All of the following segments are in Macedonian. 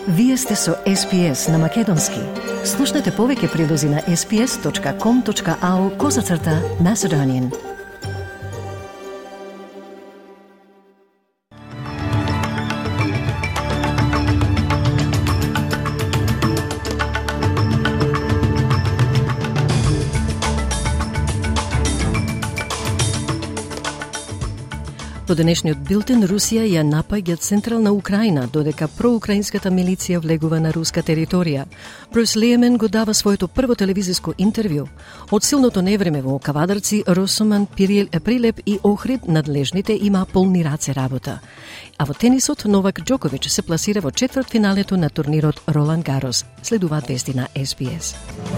Вие сте со SPS на Македонски. Слушнете повеќе прилози на sps.com.au/Macedonian. Во денешниот билтен, Русија ја напаѓа централна Украина, додека проукраинската милиција влегува на руска територија. Брус Лиемен го дава своето прво телевизиско интервју. Од силното невреме во Кавадарци, Росоман, Прилеп и Охрид надлежните има полни раце работа. А во тенисот, Новак Џоковиќ се пласира во четвртфиналето на турнирот Ролан Гарос. Следуваат вести на SPS.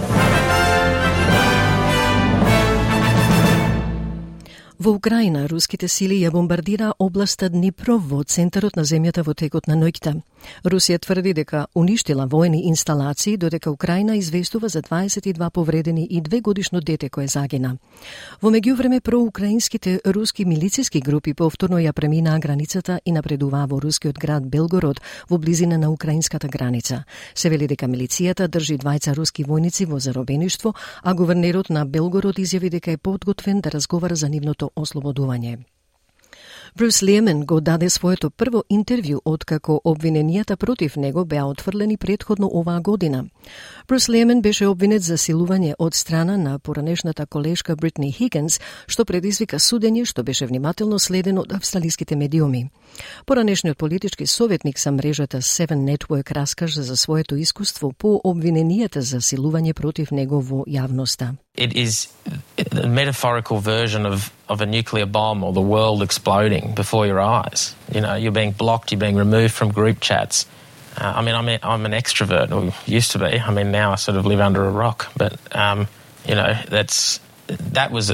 Во Украина, руските сили ја бомбардира областа Днипро во центарот на земјата во текот на ноќта. Русија тврди дека уништила воени инсталации, додека Украина известува за 22 повредени и 2-годишно дете кое загина. Во меѓувреме, проукраинските руски милициски групи повторно ја преминаа границата и напредуваа во рускиот град Белгород во близина на украинската граница. Се вели дека милицијата држи 2 руски војници во заробеништво, а гувернерот на Белгород изјави дека е подготвен да разговара за нивното ослободување. Брус Лиемен го даде своето прво интервју откако обвиненијата против него беа отфрлени претходно оваа година. Брус Лиемен беше обвинет за силување од страна на поранешната колешка Бритни Хигинс, што предизвика судење што беше внимателно следено од австралиските медиуми. Поранешниот политички советник со мрежата Seven Network раскажа за своето искуство по обвиненијата за силување против него во јавноста. It is a metaphorical version of a nuclear bomb or the world exploding before your eyes. You know, you're being blocked, you're being removed from group chats. I'm an extrovert, or used to be. I mean, now I sort of live under a rock. But you know, that was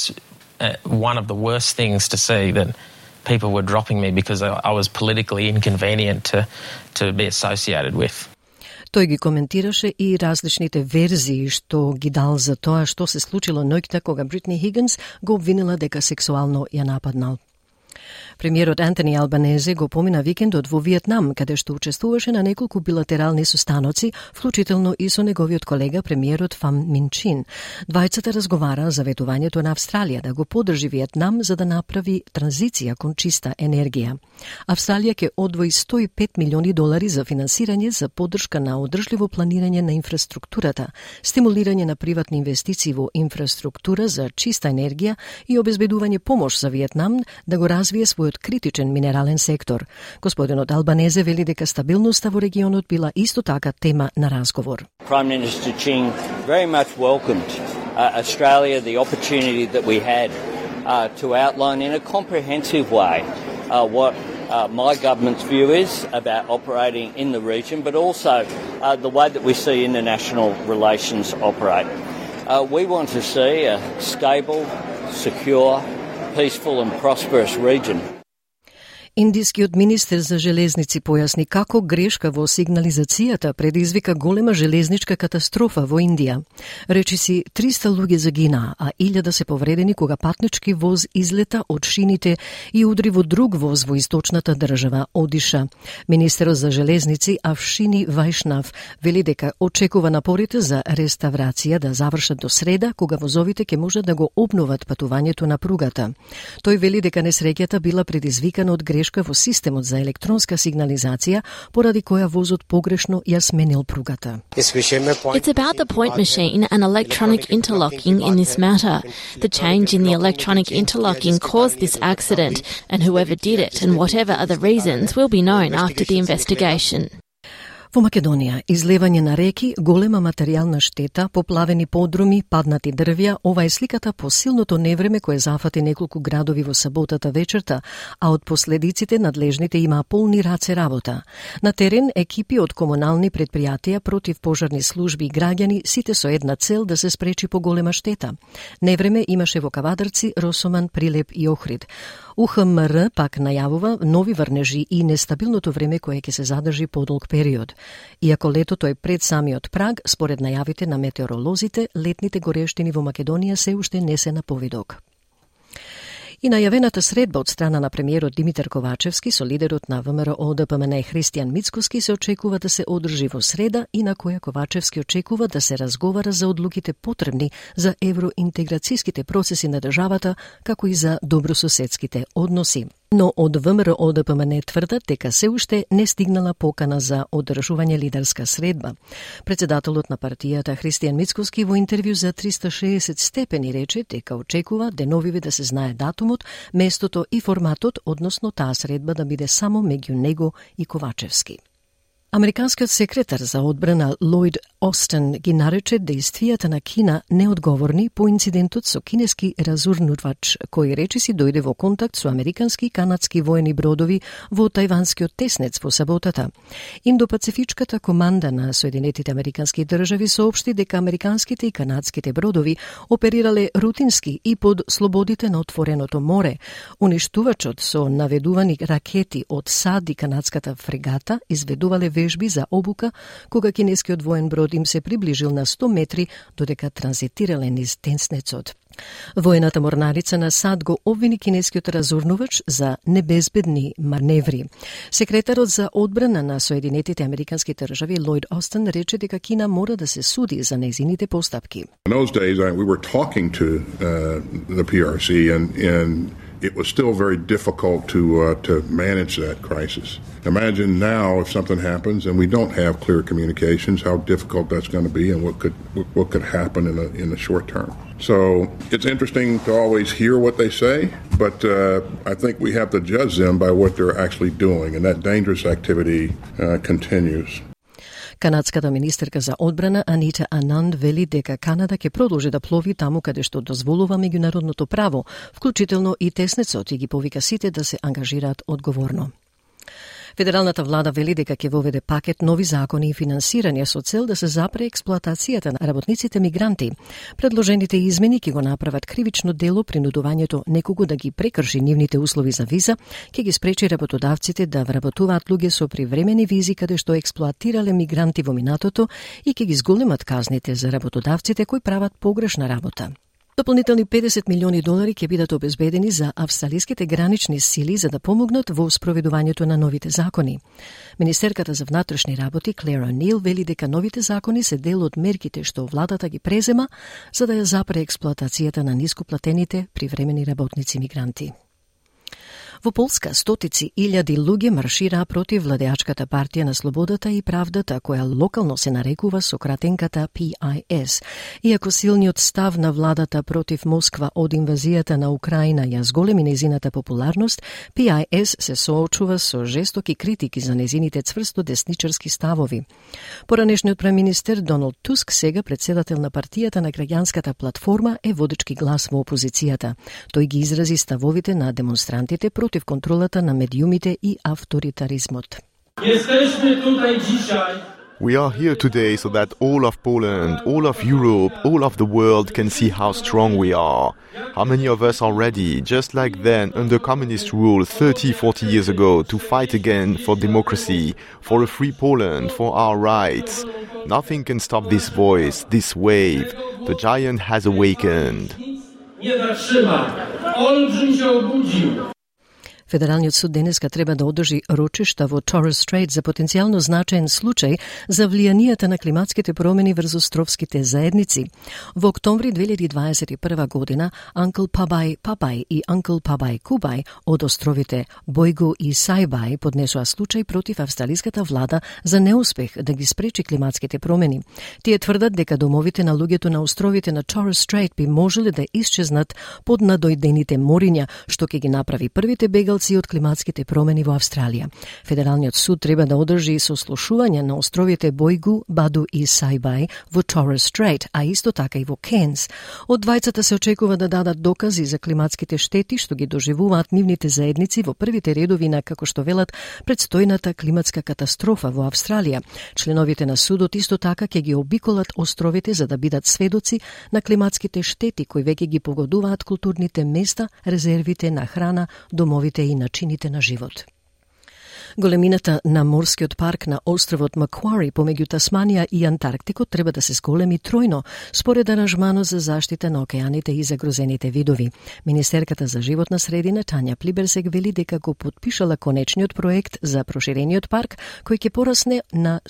one of the worst things to see, that people were dropping me because I was politically inconvenient to be associated with. Тој ги коментираше и различните верзии што ги дал за тоа што се случило ноќта кога Бритни Хигинс го обвинила дека сексуално ја нападнал. Премиерот Антони Албанезе го помина викендот во Виетнам, каде што учествуваше на неколку билатерални состаноци, вклучително и со неговиот колега премиерот Фам Мин Чин. Двајцата разговара за ветувањето на Австралија да го поддржи Виетнам за да направи транзиција кон чиста енергија. Австралија ќе одвои $105 милиони за финансирање за поддршка на одржливо планирање на инфраструктурата, стимулирање на приватни инвестиции во инфраструктура за чиста енергија и обезбедување помош за Виетнам да го развие својот критичен минерален сектор. Господинот Албанезе вели дека стабилноста во регионот била исто така тема на разговор. Prime Minister Ching very much welcomed Australia, the opportunity that we had to outline in a comprehensive way what my government's view is about operating in the region, but also the way that we see international relations operate. We want to see a stable, secure, peaceful and prosperous region. Индискиот министер за железници појасни како грешка во сигнализацијата предизвика голема железничка катастрофа во Индија. Речиси 300 луѓе загинаа, а 1000 се повредени кога патнички воз излета од шините и удри во друг воз во источната држава Одиша. Министерот за железници Авшини Вајшнав вели дека очекува напорите за реставрација да завршат до среда, кога возовите ќе можат да го обноват патувањето на пругата. Тој вели дека несреќата била предизвикана од грешка во системот за електронска сигнализација, поради која возот погрешно ја сменил пругата. It's about the point machine and electronic interlocking in this matter. The change in the electronic interlocking caused this accident, and whoever did it and whatever other reasons will be known after the investigation. Во Македонија, излевање на реки, голема материјална штета, поплавени подруми, паднати дрвја, ова е сликата по силното невреме кое зафати неколку градови во саботата вечерта, а од последиците надлежните има полни раце работа. На терен, екипи од комунални предпријатија, против пожарни служби и граѓани, сите со една цел да се спречи поголема штета. Невреме имаше во Кавадарци, Росоман, Прилеп и Охрид. УХМР пак најавува нови врнежи и нестабилното време кое ќе се задржи подолг период. Иако летото е пред самиот праг, според најавите на метеоролозите, летните горештини во Македонија се уште не се на повидок. И најавената средба од страна на премиерот Димитар Ковачевски со лидерот на ВМРО ДПМН Христијан Мицкоски се очекува да се одржи во среда и на која Ковачевски очекува да се разговара за одлуките потребни за евроинтеграцијските процеси на државата, како и за добрососедските односи. Но од ВМРО ДПМН тврдат дека се уште не стигнала покана за одржување лидерска средба. Председателот на партијата Христијан Мицкоски во интервју за 360 степени рече дека очекува деновиве да се знае датумот, местото и форматот, односно таа средба да биде само меѓу него и Ковачевски. Американскиот секретар за одбрана Лојд Остин ги нарече действијата на Кина неодговорни по инцидентот со кинески разурнувач, кој речиси дојде во контакт со американски и канадски воени бродови во тајванскиот теснец во саботата. Индопацифичката команда на Соединетите американски држави соопшти дека американските и канадските бродови оперирале рутински и под слободите на отвореното море. Уништувачот со наведувани ракети од САД и канадската фрегата изведувале вежби за обука кога кинескиот воен брод им се приближил на 100 метри додека транзитирале низ теснецот. Воената морнарица на САД го обвини кинескиот разурнувач за небезбедни маневри. Секретарот за одбрана на Соединетите американски држави Лојд Остин рече дека Кина мора да се суди за нејзините постапки. In those days we were talking to the PRC and it was still very difficult to manage that crisis. Imagine now if something happens and we don't have clear communications, how difficult that's going to be and what could happen in the short term. So it's interesting to always hear what they say, but I think we have to judge them by what they're actually doing, and that dangerous activity continues. Канадската министерка за одбрана Анита Ананд вели дека Канада ќе продолжи да плови таму каде што дозволува меѓународното право, вклучително и теснецот, и ги повика сите да се ангажираат одговорно. Федералната влада вели дека ќе воведе пакет нови закони и финансирање со цел да се запре експлоатацијата на работниците мигранти. Предложените измени ќе го направат кривично дело принудувањето некого да ги прекрши нивните услови за виза, ќе ги спречи работодавците да вработуваат луѓе со привремени визи каде што експлоатирале мигранти во минатото и ќе ги зголемат казните за работодавците кои прават погрешна работа. Дополнителни $50 милиони ќе бидат обезбедени за австралиските гранични сили за да помогнат во спроведувањето на новите закони. Министерката за внатрешни работи Клер О'Нил вели дека новите закони се дел од мерките што владата ги презема за да ја запре експлоатацијата на нископлатените привремени работници мигранти. Во Полска стотици илјади луѓе маршираа против владеачката партија на слободата и правдата, која локално се нарекува со кратенката PIS. Иако силниот став на владата против Москва од инвазијата на Украина ја зголеми нејзината популарност, PIS се соочува со жестоки критики за нејзините цврсто десничарски ставови. Поранешниот премиер Доналд Туск, сега председател на партијата на граѓанската платформа, е водечки глас во опозицијата. Тој ги изрази ставовите на демонстрантите против контролата на медиумите и авторитаризмот. We are here today so that all of Poland, all of Europe, all of the world can see how strong we are. How many of us are ready, just like then under communist rule 30, 40 years ago, to fight again for democracy, for a free Poland, for our rights. Nothing can stop this voice, this wave. The giant has awakened. Федералниот суд денеска треба да одржи рочишта во Torres Strait за потенцијално значаен случај за влијанијата на климатските промени врз островските заедници. Во октомври 2021 година Uncle Pabaj Pabaj и Uncle Pabaj Kubaj од островите Бојгу и Сајбај поднесоа случај против австралиската влада за неуспех да ги спречи климатските промени. Тие тврдат дека домовите на луѓето на островите на Torres Strait би можеле да исчезнат под надојдените мориња, што ќе ги направи првите бегалци од климатските промени во Австралија. Федералниот суд треба да одржи сослушување на островите Бојгу, Баду и Сајбај во Torres Strait, а исто така и во Кенс. Од двајцата се очекува да дадат докази за климатските штети што ги доживуваат нивните заедници во првите редови на, како што велат, предстојната климатска катастрофа во Австралија. Членовите на судот исто така ќе ги обиколат островите за да бидат сведоци на климатските штети кои веќе ги погодуваат културните места, резервите на храна, домовите и начините на живот. Големината на морскиот парк на островот Маквари помеѓу Тасманија и Антарктикот треба да се зголеми тројно, според аранжманот за заштита на океаните и загрозените видови. Министерката за животна средина Тања Плиберсек вели дека го подпишала конечниот проект за проширениот парк, кој ќе порасне на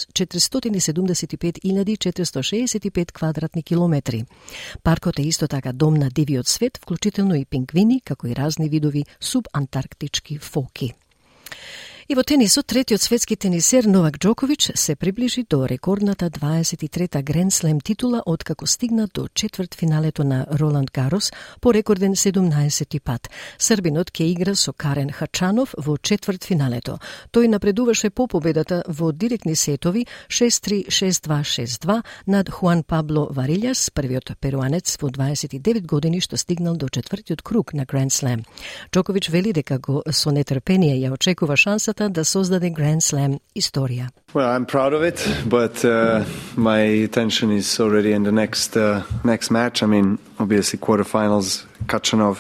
475.465 квадратни километри. Паркот е исто така дом на дивиот свет, вклучително и пингвини, како и разни видови субантарктички фоки. И во тенисот, третиот светски тенисер Новак Џоковиќ се приближи до рекордната 23-та Гранд Слем титула откако стигна до четвртфиналето на Роланд Гарос по рекорден 17-ти пат. Србинот ќе игра со Карен Хачанов во четвртфиналето. Тој напредуваше по победата во директни сетови 6-3, 6-2, 6-2 над Хуан Пабло Варилјас, првиот перуанец во 29 години што стигнал до четвртиот круг на Гранд Слем. Џоковиќ вели дека го со нетрпение ја очекува шансата да создаде Grand Slam историја. Well, I'm proud of it, but my attention is already in the next match. I mean, obviously quarterfinals, Khachanov.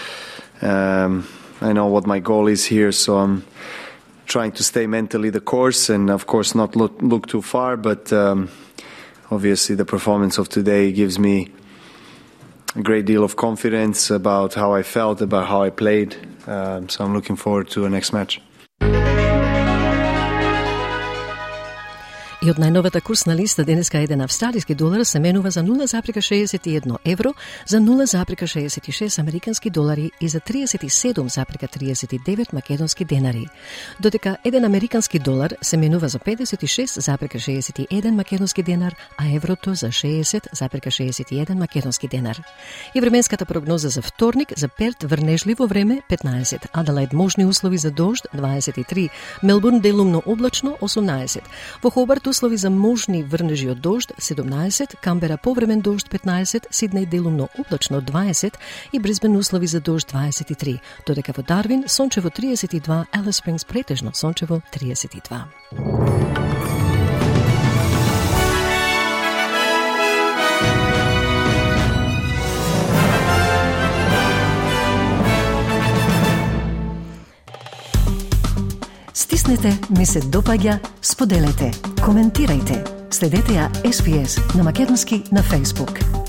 I know what my goal is here, so I'm trying to stay mentally the course and, of course, not look too far. But obviously, the performance of today gives me a great deal of confidence about how I felt, about how I played. So I'm looking forward to the next match. И од најновата курсна листа денеска еден австралиски долар се менува за 0,61 евро, за 0,66 американски долари и за 37,39 македонски денари. Додека еден американски долар се менува за 56,61 македонски денар, а еврото за 60,61 македонски денар. И временската прогноза за вторник: за Перт врнежливо време 15, Аделаид можни услови за дожд 23, Мелбурн делумно облачно 18, во Хобарт услови за можни врнежи од дожд 17, Камбера повремен дожд 15, Сиднеј делумно облачно 20 и Брисбен услови за дожд 23, додека во Дарвин сончево 32, Алис Спрингс претежно сончево 32. Стиснете, ми се допаѓа, споделете, коментирајте. Следете ја SPS на македонски на Facebook.